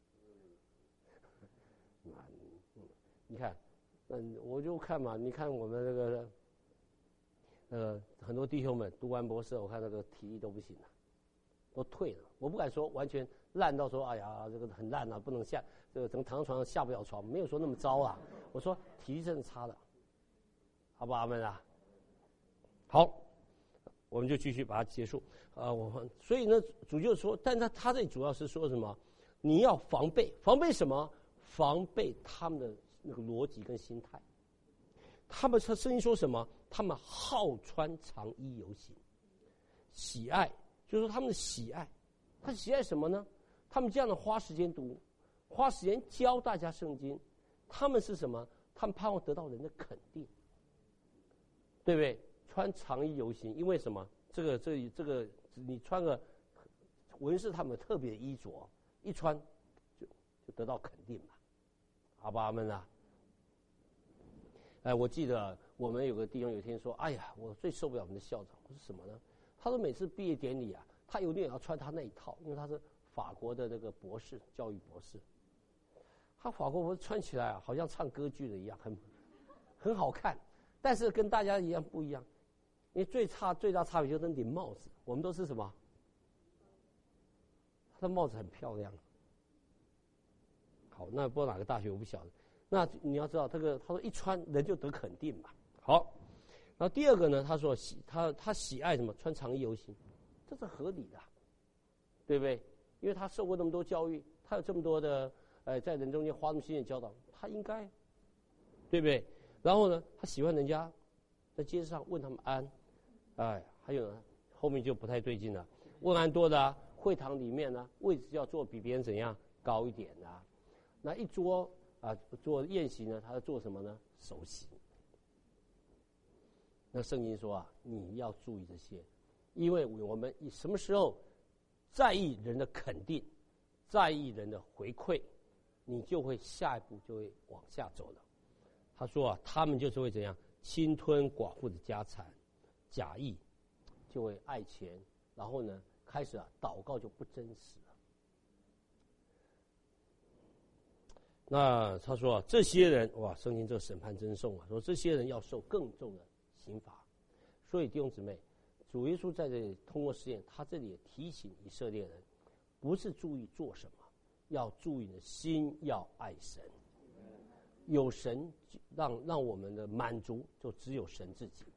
你看，嗯，我就看嘛，你看我们那个，呃，很多弟兄们读完博士，我看那个体力都不行了，都退了。我不敢说完全烂到说，哎呀，这个很烂啊，不能下，这个整躺床上下不了床，没有说那么糟啊。我说体力真的差了，好不好，阿们啊？好。我们就继续把它结束啊、呃！我们所以呢，主就说，但他他这里主要是说什么？你要防备，防备什么？防备他们的那个逻辑跟心态。他们圣经说什么？他们好穿长衣游行，喜爱，就是说他们的喜爱，他喜爱什么呢？他们这样的花时间读， 花时间教大家圣经，他们是什么？他们盼望得到人的肯定，对不对？穿长衣游行，因为什么？这个这这个你穿个文士他们特别的衣着，一穿就就得到肯定嘛，好吧，阿们啊！哎，我记得我们有个弟兄有一天说：“哎呀，我最受不了我们的校长。”我说什么呢？他说每次毕业典礼啊，他有点要穿他那一套，因为他是法国的那个博士，教育博士。他法国博士穿起来啊，好像唱歌剧的一样，很很好看，但是跟大家一样不一样。因为最差最大差别就是那顶帽子，我们都是什么？他的帽子很漂亮。好，那不知道哪个大学我不晓得。那你要知道，这个他说一穿人就得肯定嘛。好，然后第二个呢，他说喜他他喜爱什么？穿长衣游行，这是合理的，对不对？因为他受过那么多教育，他有这么多的呃在人中间花那么些年教导，他应该，对不对？然后呢，他喜欢人家在街上问他们安，哎，还有呢，后面就不太对劲了。问安多的啊，会堂里面呢，位置要坐比别人怎样高一点啊。那一桌啊做宴席呢，他要做什么呢？首席。那圣经说啊，你要注意这些，因为我们什么时候在意人的肯定，在意人的回馈，你就会下一步就会往下走了。他说啊，他们就是会怎样侵吞寡妇的家产，假意就会爱钱，然后呢，开始啊祷告就不真实了。那他说啊，这些人哇，圣经这审判真重啊，说这些人要受更重的刑罚。所以弟兄姊妹，主耶稣在这里通过试验，他这里也提醒以色列人，不是注意做什么，要注意的心要爱神。有神让让我们的满足，就只有神自己。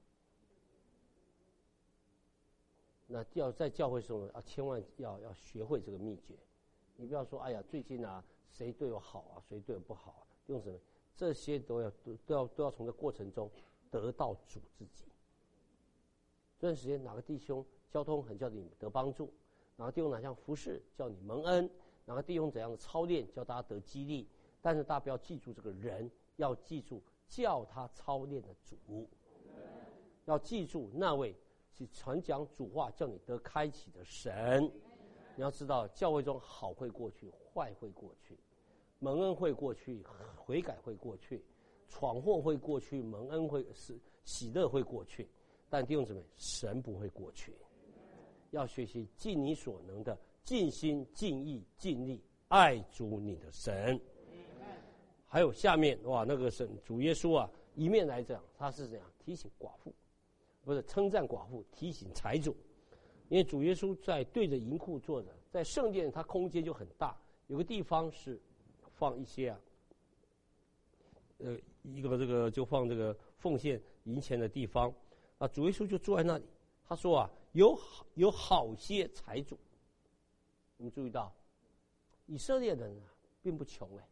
那要在教会中啊，千万要要学会这个秘诀。你不要说，哎呀，最近啊，谁对我好啊，谁对我不好啊，用什么？这些都要都都要都要从这过程中得到主自己。这段时间哪个弟兄交通很叫你得帮助，哪个弟兄哪项服事叫你蒙恩，哪个弟兄怎样的操练叫大家得激励。但是大家不要记住这个人，要记住叫他操练的主，要记住那位是传讲主话叫你得开启的神。你要知道，教会中好会过去，坏会过去，蒙恩会过去，悔改会过去，闯祸会过去，蒙恩会是喜乐会过去，但弟兄姊妹，神不会过去。要学习尽你所能的尽心尽意尽力爱主你的神。还有下面哇，那个神主耶稣啊，一面来讲他是怎样提醒寡妇，不是称赞寡妇，提醒财主。因为主耶稣在对着银库坐着，在圣殿它空间就很大，有个地方是放一些啊，呃，一个这个就放这个奉献银钱的地方啊。主耶稣就坐在那里，他说啊，有有好些财主。你们注意到，以色列人啊，并不穷哎。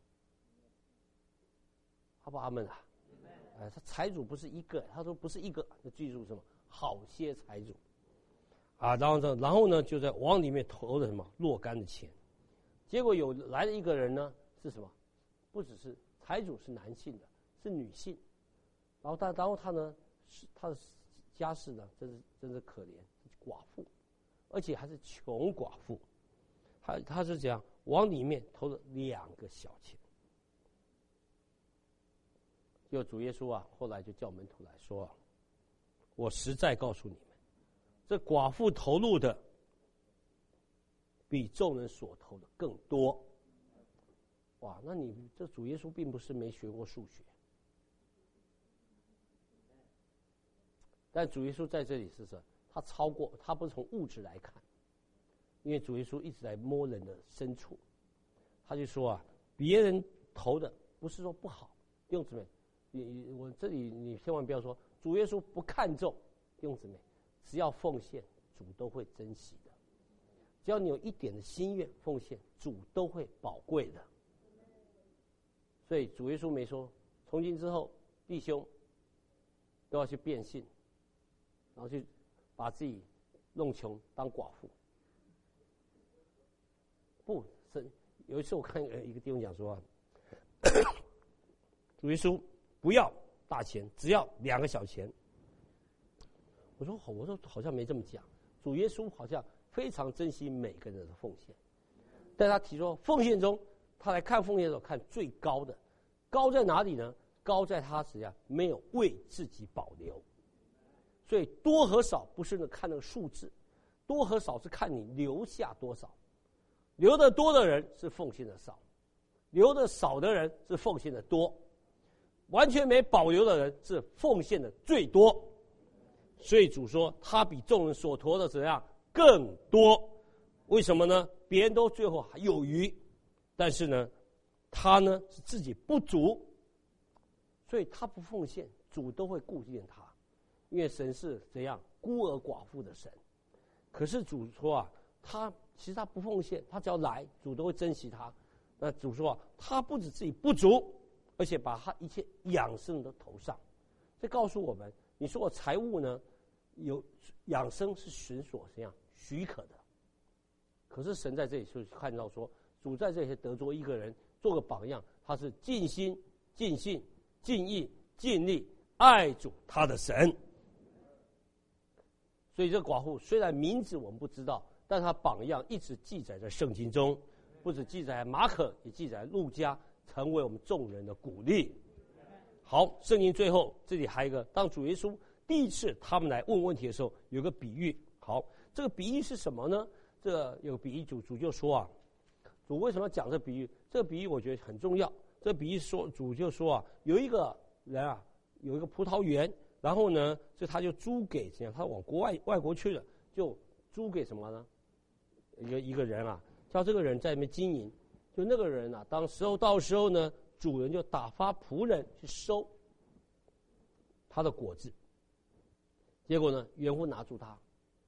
好不好？阿们啊！哎，他财主不是一个，他说不是一个，就记住什么？好些财主啊，然后呢，然后呢，就在往里面投了什么若干的钱。结果有来了一个人呢，是什么？不只是财主是男性的，是女性。然后他，然后他呢，是他的家世呢，真是真是可怜，寡妇，而且还是穷寡妇。他他是这样往里面投了两个小钱。就主耶稣啊，后来就叫门徒来说啊，我实在告诉你们，这寡妇投入的比众人所投的更多。哇，那你这主耶稣并不是没学过数学，但主耶稣在这里是什么？他超过，他不是从物质来看，因为主耶稣一直在摸人的深处。他就说啊，别人投的不是说不好，弟兄姊妹。你我这里你千万不要说主耶稣不看重，弟兄姊妹，只要奉献，主都会珍惜的。只要你有一点的心愿奉献，主都会宝贵的。所以主耶稣没说，从今之后弟兄都要去变性，然后去把自己弄穷当寡妇。不，神有一次我看一个弟兄讲说、啊，主耶稣不要大钱，只要两个小钱。我说好，我说好像没这么讲。主耶稣好像非常珍惜每个人的奉献，但他提出奉献中，他来看奉献的时候看最高的，高在哪里呢？高在他怎样没有为自己保留。所以多和少不是看那个数字，多和少是看你留下多少。留的多的人是奉献的少，留的少的人是奉献的多，完全没保留的人是奉献的最多。所以主说他比众人所托的怎样更多。为什么呢？别人都最后还有余，但是呢他呢是自己不足，所以他不奉献，主都会顾念他，因为神是怎样孤儿寡妇的神。可是主说啊，他其实他不奉献，他只要来，主都会珍惜他。那主说啊，他不止自己不足，而且把他一切养生的头上。这告诉我们，你说我财务呢有养生是神所这样许可的，可是神在这里就看到说，主在这里得着一个人做个榜样，他是尽心尽性尽意尽力爱主他的神。所以这个寡妇虽然名字我们不知道，但他榜样一直记载在圣经中，不止记载马可，也记载路加，成为我们众人的鼓励。好，圣经最后这里还有一个，当主耶稣第一次他们来问问题的时候，有个比喻。好，这个比喻是什么呢？这个有个比喻，主主就说啊，主为什么要讲这个比喻？这个比喻我觉得很重要。这个比喻说，主就说啊，有一个人啊，有一个葡萄园，然后呢，这他就租给怎样？他往国外外国去了，就租给什么呢？一个一个人啊，叫这个人在那边经营。就那个人啊，当时候到时候呢，主人就打发仆人去收他的果子。结果呢，园户拿住他，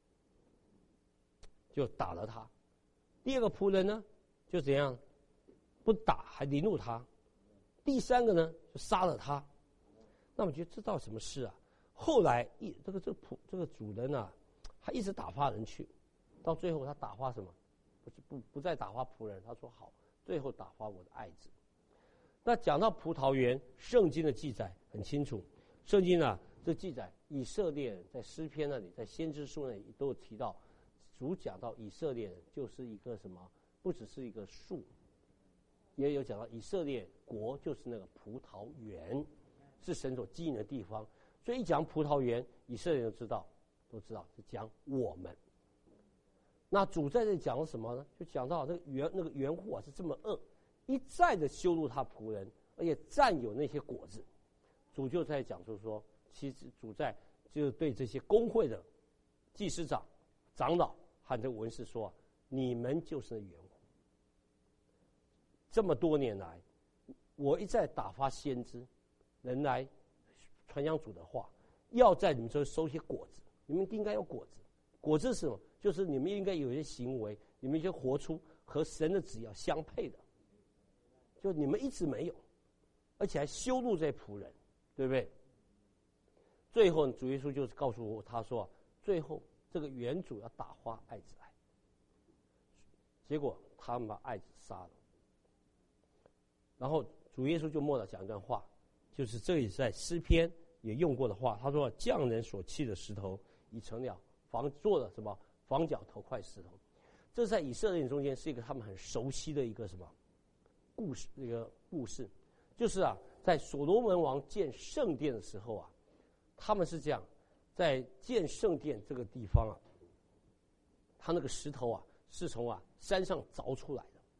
就打了他。第二个仆人呢，就怎样，不打还凌辱他。第三个呢，就杀了他。那我觉得这到底什么事啊？后来一这个这个仆这个主人啊，他一直打发人去，到最后他打发什么？不是不不再打发仆人，他说好，最后打发我的爱子。那讲到葡萄园，圣经的记载很清楚。圣经啊，这记载以色列人在诗篇那里，在先知书那里都有提到，主讲到以色列人就是一个什么？不只是一个树，也有讲到以色列国就是那个葡萄园，是神所经营的地方。所以一讲葡萄园，以色列人都知道，都知道是讲我们。那主在这里讲了什么呢？就讲到这个园那个园户啊是这么恶，一再的羞辱他仆人，而且占有那些果子。主就在讲出说，其实主在就是对这些公会的祭司长、长老和这文士说，你们就是那园户。这么多年来，我一再打发先知人来传讲主的话，要在你们这收些果子，你们应该有果子。果子是什么？就是你们应该有一些行为，你们就活出和神的旨意要相配的。就你们一直没有，而且还羞辱这些仆人，对不对？最后主耶稣就告诉我，他说最后这个园主要打发爱子来，结果他们把爱子杀了。然后主耶稣就末了讲一段话，就是这里在诗篇也用过的话，他说匠人所弃的石头已成了房做了什么房角头块石头。这在以色列人中间是一个他们很熟悉的一个什么故事，一个故事，就是啊，在所罗门王建圣殿的时候啊，他们是这样，在建圣殿这个地方啊，他那个石头啊是从啊山上凿出来的。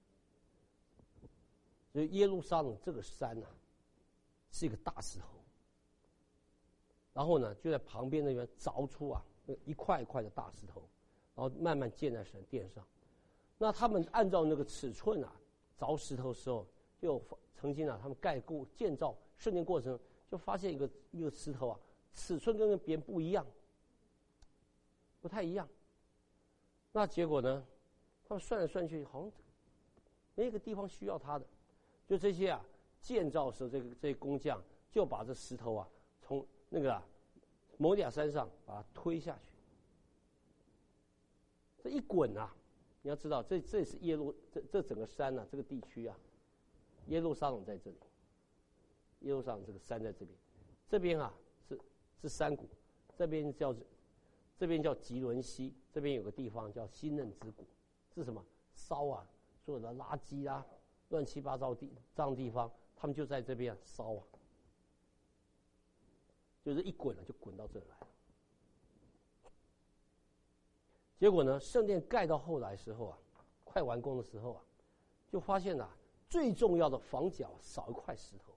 所以耶路撒冷这个山啊是一个大石头，然后呢就在旁边那边凿出啊一块一块的大石头，然后慢慢建在神殿上。那他们按照那个尺寸啊凿石头的时候，就曾经啊他们盖构建造圣殿过程就发现一个一个石头啊尺寸跟别人不一样，不太一样。那结果呢，他们算来算去，好像没一个地方需要它的。就这些啊，建造的时候，这个这些工匠就把这石头啊，从那个啊摩利亚山上把它推下去。这一滚啊， 你要知道，这这是耶路这这整个山啊，这个地区啊，耶路撒冷在这里，耶路撒冷这个山在这边，这边啊是是山谷，这边叫这边叫吉伦西，这边有个地方叫新嫩之谷，是什么？烧啊，所有的垃圾啊，乱七八糟地这样的地方，他们就在这边、啊、烧啊，就是一滚了、啊、就滚到这来了。结果呢，圣殿盖到后来时候啊，快完工的时候啊，就发现啊，最重要的房角少一块石头。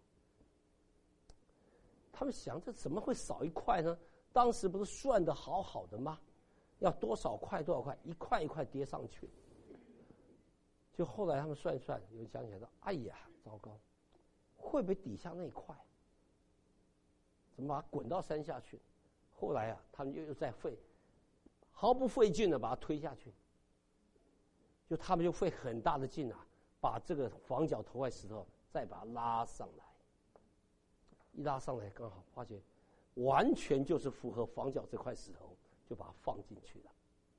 他们想，这怎么会少一块呢？当时不是算得好好的吗？要多少块多少块，一块一块叠上去。就后来他们算一算，有人想起来说：“哎呀，糟糕，会不会底下那一块怎么把它滚到山下去？”后来啊，他们又又在费。毫不费劲的把它推下去，就他们就费很大的劲啊，把这个房角头块石头再把它拉上来，一拉上来刚好发觉完全就是符合房角这块石头，就把它放进去了。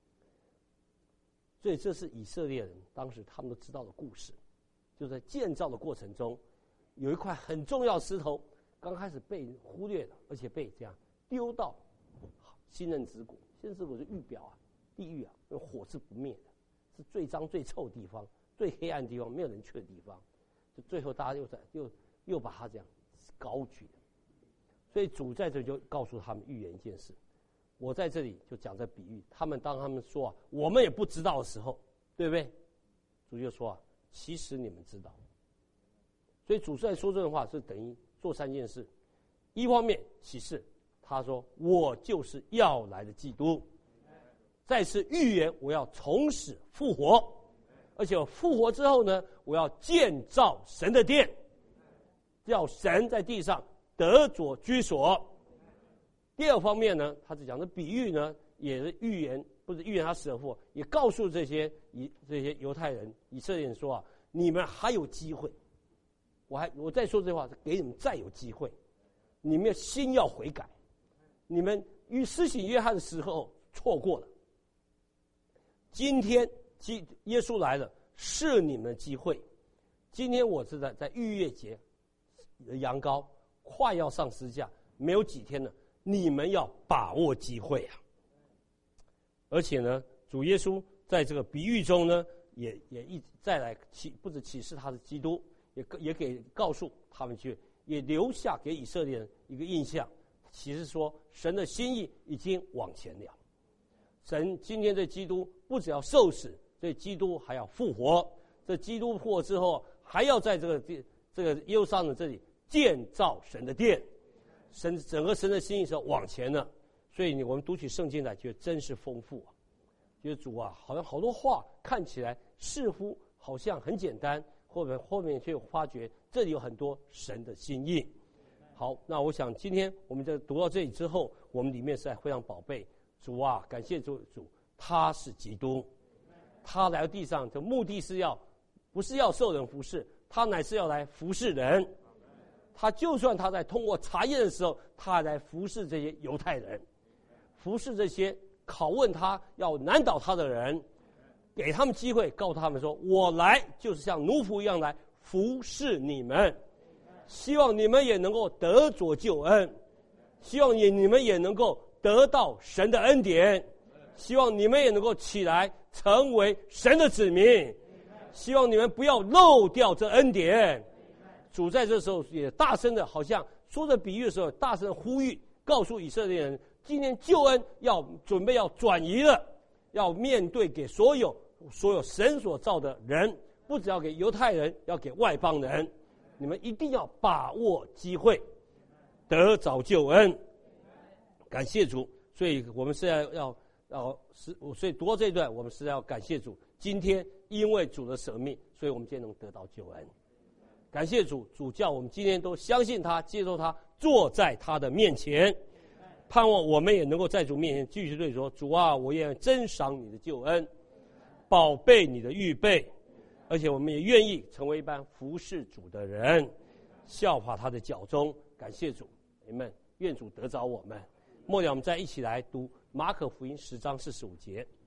所以这是以色列人当时他们都知道的故事，就在建造的过程中，有一块很重要的石头刚开始被忽略了，而且被这样丢到新嫩之谷。新嫩之谷是预表啊，地狱啊，那火是不灭的，是最脏最臭的地方，最黑暗的地方，没有人去的地方。就最后大家又在又又把它这样高举。所以主在这里就告诉他们预言一件事，我在这里就讲这比喻。他们当他们说啊，我们也不知道的时候，对不对？主就说啊，其实你们知道。所以主在说这种话是等于做三件事：一方面启示。他说：“我就是要来的基督。”再次预言，我要从死复活，而且我复活之后呢，我要建造神的殿，叫神在地上得着居所。第二方面呢，他是讲的比喻呢，也是预言，不是预言他死而复活，也告诉这些以这些犹太人、以色列人说啊，你们还有机会。我还我再说这话，是给你们再有机会，你们心要悔改。你们与施洗约翰的时候错过了，今天基耶稣来了，是你们的机会。今天我是在在逾越节的羊羔快要上十字架，没有几天了，你们要把握机会啊！而且呢，主耶稣在这个比喻中呢，也也一再来启，不止启示他是基督，也也给告诉他们去，也留下给以色列人一个印象。其实说，神的心意已经往前了。神今天对基督不只要受死，对基督还要复活。这基督复活之后，还要在这个这个耶路撒冷这里建造神的殿。神整个神的心意是往前的，所以我们读起圣经来，觉得真是丰富啊！觉得主啊，好像好多话看起来似乎好像很简单，后面后面却发觉这里有很多神的心意。好，那我想今天我们在读到这里之后，我们里面实在非常宝贝。主啊，感谢主，主他是基督，他来到地上的目的是要，不是要受人服侍，他乃是要来服侍人。他就算他在通过查验的时候，他还来服侍这些犹太人，服侍这些拷问他、要难倒他的人，给他们机会，告诉他们说：“我来就是像奴仆一样来服侍你们。”希望你们也能够得着救恩，希望也你们也能够得到神的恩典，希望你们也能够起来成为神的子民，希望你们不要漏掉这恩典。主在这时候也大声的，好像说着比喻的时候，大声的呼吁，告诉以色列人，今天救恩要准备要转移了，要面对给所有所有神所造的人，不只要给犹太人，要给外邦人。你们一定要把握机会，得着救恩。感谢主，所以我们现在要要是，所以读到这一段，我们是要感谢主。今天因为主的舍命，所以我们今天能得到救恩。感谢主，主叫我们今天都相信他，接受他，坐在他的面前，盼望我们也能够在主面前继续对说：主啊，我也珍赏你的救恩，宝贝你的预备。而且我们也愿意成为一般服侍主的人，效法他的脚踪。感谢主，阿们。愿主得着我们。末了，我们再一起来读马可福音十章四十五节。